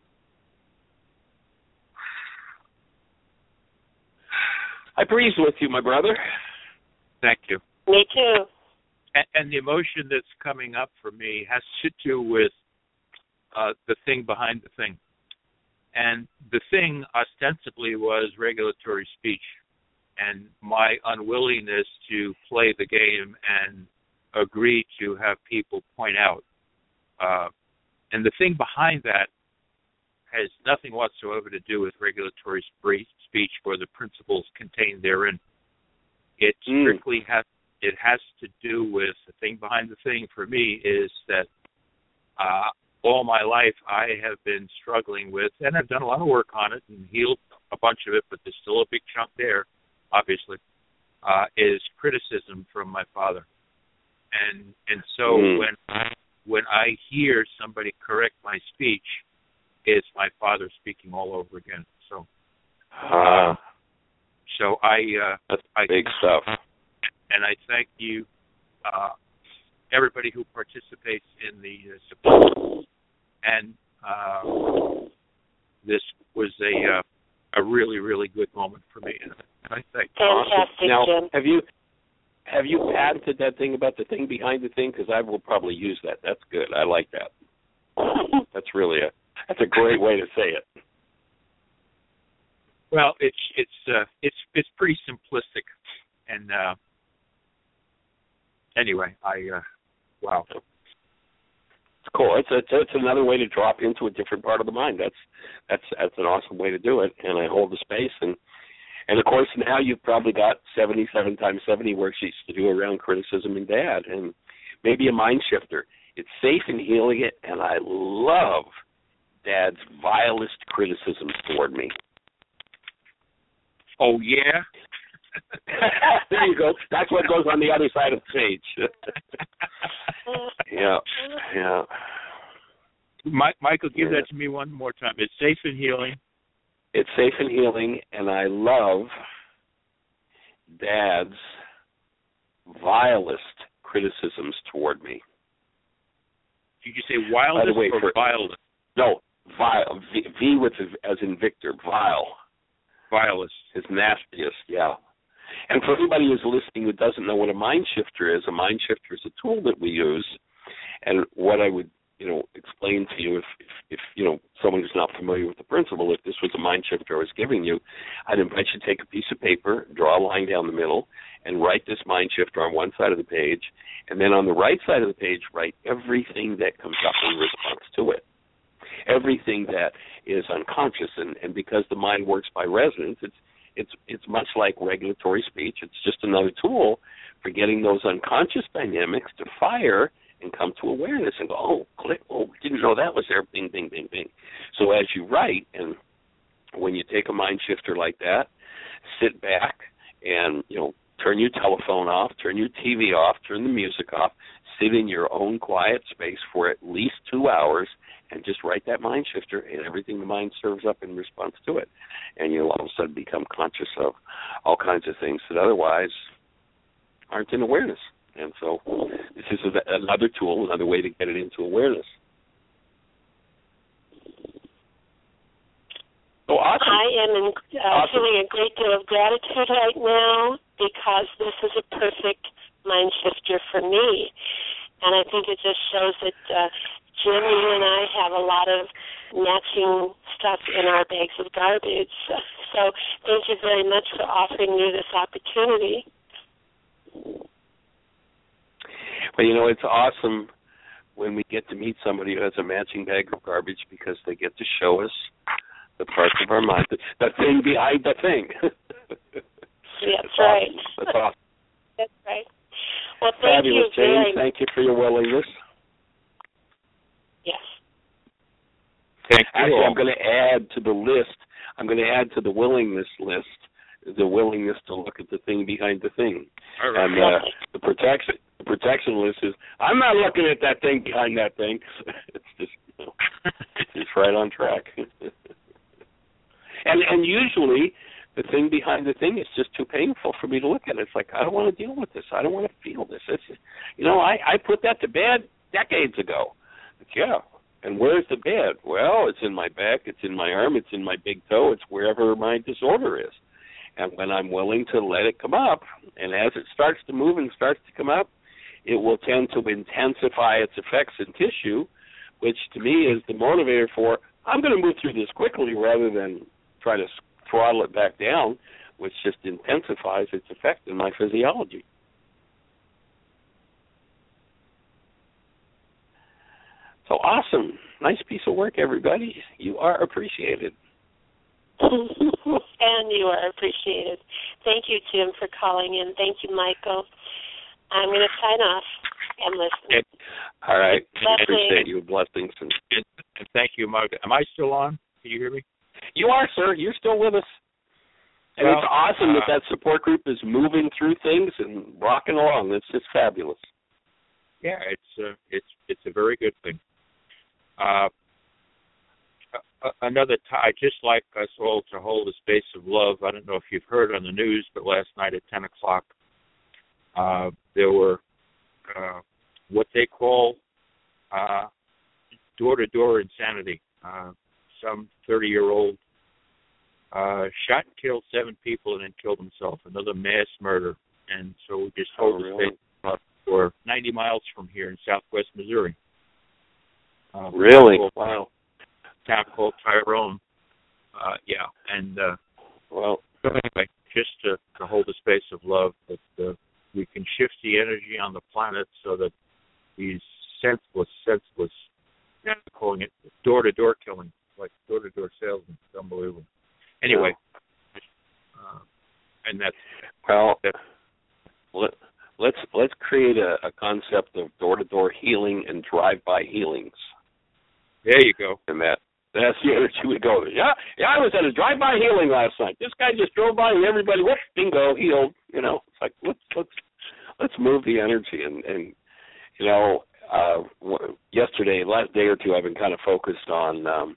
I breathe with you, my brother. Thank you. Me too. And, and the emotion that's coming up for me has to do with uh, the thing behind the thing. And the thing ostensibly was regulatory speech, and my unwillingness to play the game and agree to have people point out. Uh, and the thing behind that has nothing whatsoever to do with regulatory speech or the principles contained therein. It strictly mm. has it has to do with the thing behind the thing for me is that uh, all my life I have been struggling with, and I've done a lot of work on it and healed a bunch of it, but there's still a big chunk there, obviously, uh, is criticism from my father. And and so mm. when I, when I hear somebody correct my speech, it's my father speaking all over again. So, uh, uh, so I uh, that's I, big stuff. And I thank you, uh, everybody who participates in the uh, support. And uh, this was a uh, a really really good moment for me. And I thank you. Fantastic, now, Jim. Have you have you patented that thing about the thing behind the thing? Because I will probably use that. That's good. I like that. That's really a that's a great way to say it. Well, it's it's uh, it's it's pretty simplistic, and uh, anyway, I uh, wow. It's cool. It's, it's it's another way to drop into a different part of the mind. That's that's that's an awesome way to do it. And I hold the space, and and of course now you've probably got seventy-seven times seventy worksheets to do around criticism and dad, and maybe a mind shifter. It's safe in healing it, and I love Dad's vilest criticisms toward me. Oh yeah. There you go. That's what goes on the other side of the page. yeah, yeah. Mike, Michael, give yeah. that to me one more time. It's safe in healing. It's safe in healing, and I love Dad's vilest criticisms toward me. Did you say wildest way, or for, vilest? No, vile. V, v with as in Victor. Vile. Vilest. His nastiest, yeah. And for anybody who's listening who doesn't know what a mind shifter is, a mind shifter is a tool that we use. And what I would, you know, explain to you if, if, if, you know, someone who's not familiar with the principle, if this was a mind shifter I was giving you, I'd invite you to take a piece of paper, draw a line down the middle, and write this mind shifter on one side of the page. And then on the right side of the page, write everything that comes up in response to it. Everything that is unconscious. And, and because the mind works by resonance, it's It's it's much like regulatory speech. It's just another tool for getting those unconscious dynamics to fire and come to awareness and go, oh, click, oh, didn't know that was there, bing, bing, bing, bing. So as you write, and when you take a mind shifter like that, sit back and, you know, turn your telephone off, turn your T V off, turn the music off, sit in your own quiet space for at least two hours and just write that mind shifter and everything the mind serves up in response to it. And you'll all of a sudden become conscious of all kinds of things that otherwise aren't in awareness. And so this is another tool, another way to get it into awareness. Oh, awesome. I am in, uh, awesome. feeling a great deal of gratitude right now because this is a perfect mind shifter for me. And I think it just shows that uh, Jim, you and I have a lot of matching stuff in our bags of garbage. So thank you very much for offering me this opportunity. Well, you know, it's awesome when we get to meet somebody who has a matching bag of garbage because they get to show us the parts of our mind, the, the thing behind the thing. That's, That's right. Awesome. That's awesome. That's right. Well, thank Fabulous, you James. very Thank you for your willingness. Yes. Thank you. Actually, all. I'm going to add to the list. I'm going to add to the willingness list the willingness to look at the thing behind the thing. All right. And uh, the protection the protection list is I'm not looking at that thing behind that thing. It's just you know, it's right on track. and and usually the thing behind the thing is just too painful for me to look at. It's like I don't want to deal with this. I don't want to feel this. It's just, you know I I put that to bed decades ago. But yeah. And where's the bed? Well, it's in my back, it's in my arm, it's in my big toe, it's wherever my disorder is. And when I'm willing to let it come up, and as it starts to move and starts to come up, it will tend to intensify its effects in tissue, which to me is the motivator for, I'm going to move through this quickly rather than try to throttle it back down, which just intensifies its effect in my physiology. So awesome. Nice piece of work, everybody. You are appreciated. And you are appreciated. Thank you, Jim, for calling in. Thank you, Michael. I'm going to sign off and listen. Okay. All right. Blessings. Appreciate you. Blessings. And, And thank you, Mark. Am I still on? Can you hear me? you are, sir. You're still with us. And Well, it's awesome uh, that that support group is moving through things and rocking along. It's just fabulous. Yeah, it's uh, it's it's a very good thing. Uh, another, t- I just like us all to hold a space of love. I don't know if you've heard on the news, but last night at ten o'clock, uh, there were uh, what they call uh, door-to-door insanity. Uh, some thirty-year-old uh, shot and killed seven people and then killed himself. Another mass murder. And so we just hold Oh, a really? space of love for ninety miles from here in southwest Missouri. Uh, Really? Called, Wow. town called Tyrone. Uh, yeah, and uh, Well, so anyway, just to, to hold a space of love that uh, we can shift the energy on the planet so that these senseless, senseless, I'm calling it door-to-door killing, like door-to-door salesmen. It's unbelievable. Anyway, uh, and that's well that's let, let's let's create a, a concept of door-to-door healing and drive-by healings. there you go. And that that's the energy we go. Yeah, yeah. I was at a drive-by healing last night. This guy just drove by and everybody, whoops, bingo, healed. You know, it's like let's let's let's move the energy and and you know, uh, w- yesterday, last day or two, I've been kind of focused on um,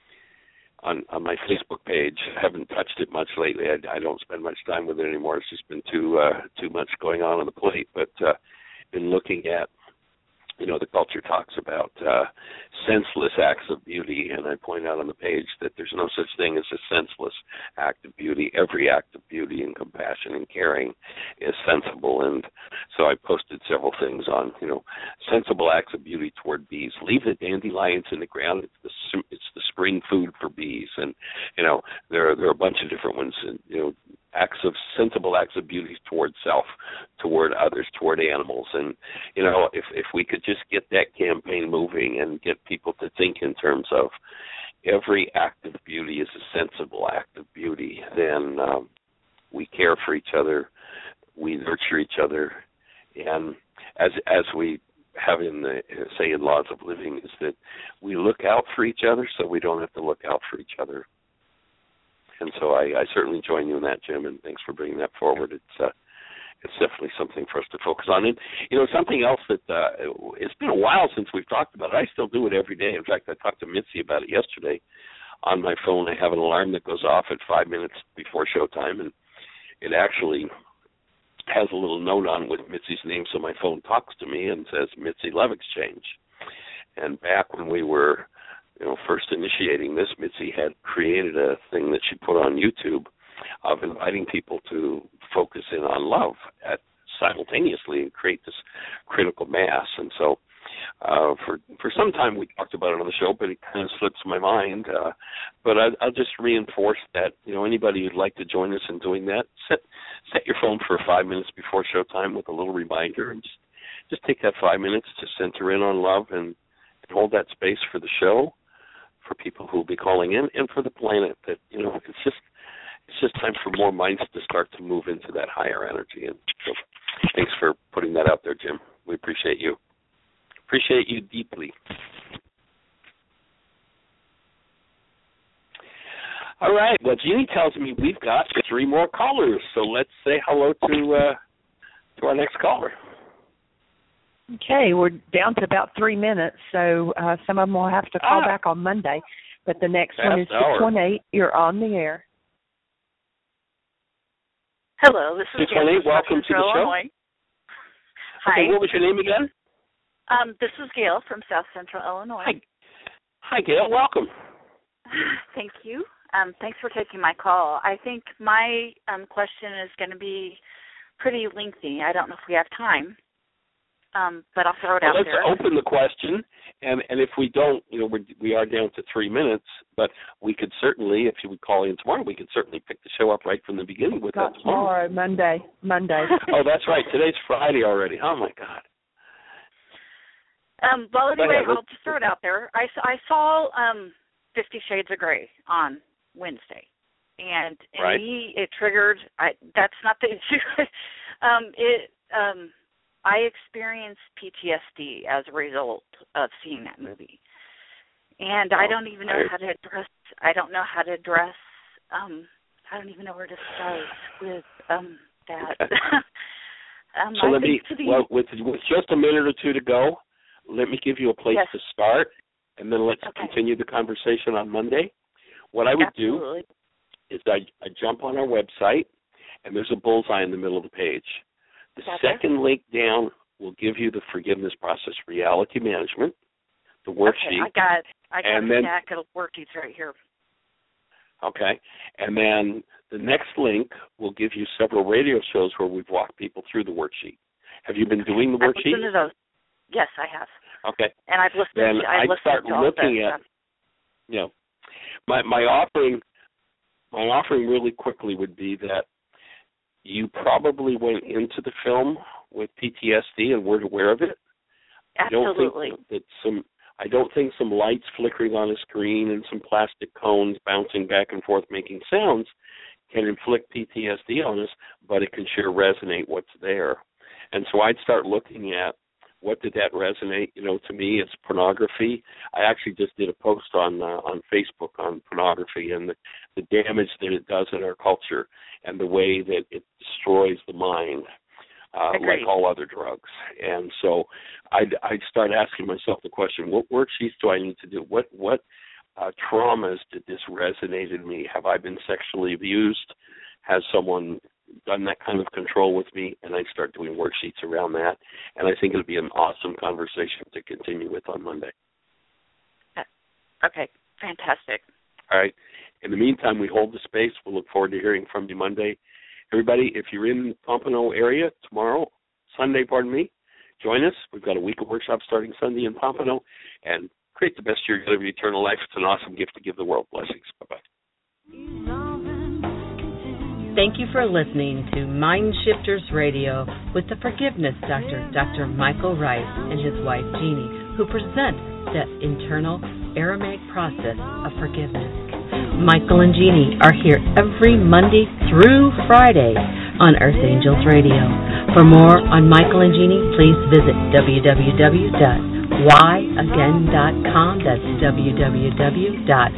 on on my Facebook page. I haven't touched it much lately. I, I don't spend much time with it anymore. It's just been too uh, too much going on on the plate. But uh, been looking at. You know, the culture talks about uh, senseless acts of beauty, and I point out on the page that there's no such thing as a senseless act of beauty. Every act of beauty and compassion and caring is sensible, and so I posted several things on, you know, sensible acts of beauty toward bees. Leave the dandelions in the ground. It's the it's the spring food for bees, and you know there are, there are a bunch of different ones. And, you know. Acts of sensible acts of beauty toward self, toward others, toward animals, and you know, if if we could just get that campaign moving and get people to think in terms of every act of beauty is a sensible act of beauty, then um, we care for each other, we nurture each other, and as as we have in the say in Laws of Living is that we look out for each other, so we don't have to look out for each other. And so I, I certainly join you in that, Jim, and thanks for bringing that forward. It's uh, it's definitely something for us to focus on. And, you know, something else that uh, it's been a while since we've talked about it. I still do it every day. In fact, I talked to Mitzi about it yesterday. On my phone, I have an alarm that goes off at five minutes before showtime, and it actually has a little note on with Mitzi's name, so my phone talks to me and says, Mitzi Love Exchange. And back when we were you know, first initiating this, Mitzi had created a thing that she put on YouTube of inviting people to focus in on love at simultaneously and create this critical mass. And so uh, for for some time we talked about it on the show, but it kind of slips my mind. Uh, but I, I'll just reinforce that, you know, anybody who'd like to join us in doing that, set set your phone for five minutes before showtime with a little reminder, and just, just take that five minutes to center in on love and, and hold that space for the show, for people who will be calling in, and for the planet. That, you know, it's just it's just time for more minds to start to move into that higher energy. And so thanks for putting that out there, Jim. We appreciate you. Appreciate you deeply. All right. Well, Jeannie tells me we've got three more callers, so let's say hello to uh, to our next caller. Okay, we're down to about three minutes, so uh, some of them will have to call ah. back on Monday. But the next Fast one is hour. six one eight. You're on the air. Hello, this is six one eight, welcome to the show. Illinois. Hi. Okay, what was your name again? Um, this is Gail from South Central Illinois. Hi, Hi Gail. Welcome. Thank you. Um, thanks for taking my call. I think my um, question is going to be pretty lengthy. I don't know if we have time, um, but I'll throw it well, out let's there. Let's open the question, and, and if we don't, you know, we're, we are down to three minutes, but we could certainly, if you would call in tomorrow, we could certainly pick the show up right from the beginning with Not that tomorrow, Monday. Monday. Oh, that's right. Today's Friday already. Oh, my God. Um, well, anyway, ahead, I'll just throw it out there. I, I saw um, Fifty Shades of Grey on Wednesday, and, and right. me, it triggered. I, that's not the issue. um, it. Um, I experienced P T S D as a result of seeing that movie, and oh, I don't even know I... how to address. I don't know how to address. Um, I don't even know where to start with um, that. Okay. um, so I let me. the, Well, with, with just a minute or two to go, let me give you a place yes. to start, and then let's okay. continue the conversation on Monday. What I would Absolutely. do is I, I jump on our website, and there's a bullseye in the middle of the page. The Gotcha. second link down will give you the forgiveness process, reality management, the worksheet. Okay, I got I got and a then, stack of worksheets right here. Okay, and then the next link will give you several radio shows where we've walked people through the worksheet. Have you been doing the I've worksheet? listened to those. Yes, I have. Okay. And I've listened. Then to, I've I'd listened start to all looking that at. stuff. You know, my my offering, my offering really quickly would be that you probably went into the film with P T S D and weren't aware of it. Absolutely. I don't think that some. I don't think some lights flickering on a screen and some plastic cones bouncing back and forth making sounds can inflict P T S D on us, but it can sure resonate what's there. And so I'd start looking at what did that resonate. You know, to me, it's pornography. I actually just did a post on uh, on Facebook on pornography and the, the damage that it does in our culture and the way that it destroys the mind. Uh, like all other drugs. And so I'd, I'd start asking myself the question, what worksheets do I need to do? What what uh, traumas did this resonate in me? Have I been sexually abused? Has someone done that kind of control with me? And I'd start doing worksheets around that. And I think it'll be an awesome conversation to continue with on Monday. Okay, fantastic. All right. In the meantime, we hold the space. We'll look forward to hearing from you Monday. Everybody, if you're in the Pompano area tomorrow, Sunday, pardon me, join us. We've got a week of workshops starting Sunday in Pompano, and create the best year you live of eternal life. It's an awesome gift to give the world. Blessings. Bye-bye. Thank you for listening to Mind Shifters Radio with the Forgiveness Doctor, Doctor Michael Rice, and his wife, Jeannie, who present that internal Aramaic process of forgiveness. Michael and Jeannie are here every Monday through Friday on Earth Angels Radio. For more on Michael and Jeannie, please visit w w w dot why again dot com. That's w w w dot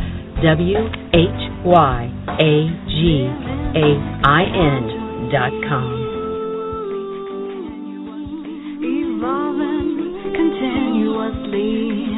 why again dot com. Evolving continuously.